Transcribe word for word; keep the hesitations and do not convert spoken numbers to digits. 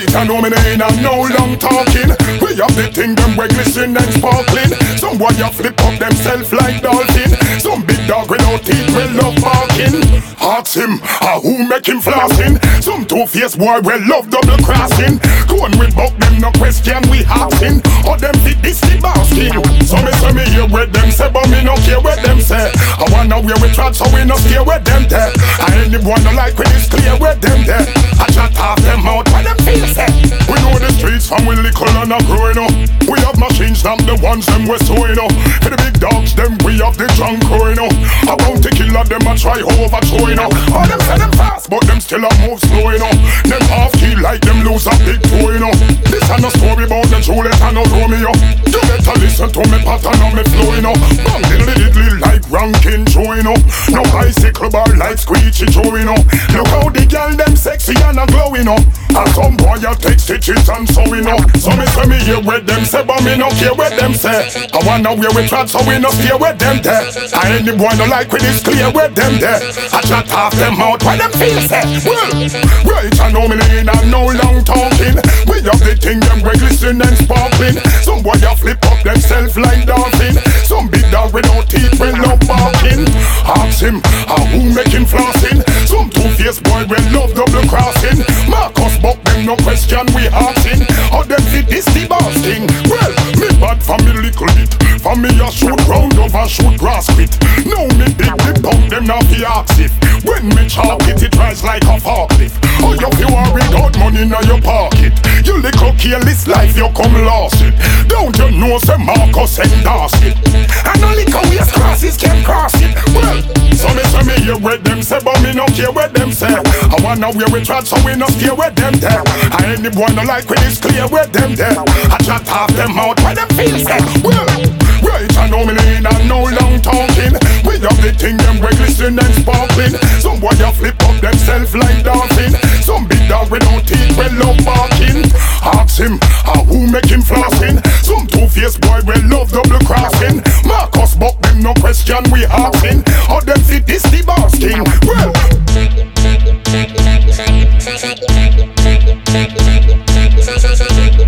Right, I know me name and no long talking. We have the thing them we glisten and sparkling. Some boy you flip up themself like dolphin. Some big dog without teeth will love barking. Ask him, ah, who make him flossing? Some two-faced boy will love double crossing. Go on with buck them, no question we asking. Or them fit this the basking. So me say me hear what them say, but me no care what them say. I wanna wear we trot so we no scare with them there. And anyone no like when it's clear with them there. I chat off them out when them feel say. We know the streets from we little and a growing up. We have machines, them the ones them we sewing up. For the big dogs, them we have the drunk growing up. I want to kill them, I try overthrowing up. All them say them fast, but them still a move slow, you know. Them half key like them lose a big toe, you know. This ain't a story about the Juliet and no Romeo. You better listen to me pattern and me flow, you know. Bang diddly diddly like ranking Joe, you know. No bicycle bar like Squeegee Joe, you know. Look how the girl them sexy and a glow, you know. And some boy you take stitches and so, you know. So me say me hear what them say, but me no care what them say. I wanna wear we trot so we no stay with them there. And any boy no like when it's clear with them there. I chat off them out when them feel say. Well, right, I know me lean and no long talking. We have the thing them we glisten and sparkling. Some boy you flip up themself like dolphin. Some big dog without teeth will love barking. Ask him, ah, who make him flossing? Some two-faced boy will love double crossing. Marcus Buck them no question we asking. How them fit this the basking? Well, me bad for me little bit. For me a shoot round over shoot grass quit. Now me big the pump them now fi ask if. When me chalk it, it rise like a forklift. Oh, you feel are without money in your pocket. You little careless life, you come lost it. Don't you know say Marcus endorse it? And only little waste crosses can cross it. Well, so me say me hear what them say, but me no care what them say. I wanna wear we trot so we no stay with them there. And anyone no like when it's clear with them there. I chat off them out when them feel say. Well, right, I know me lean and no long talking. We have the thing them we glisten and sparkling. Some boy you flip up themself like dolphin. Some big dog without teeth will love barking. Ask him, ah, who make him flossing? Some two-faced boy will love double crossing. Marcus Buck them no question we asking. How them fit this the basking? Well,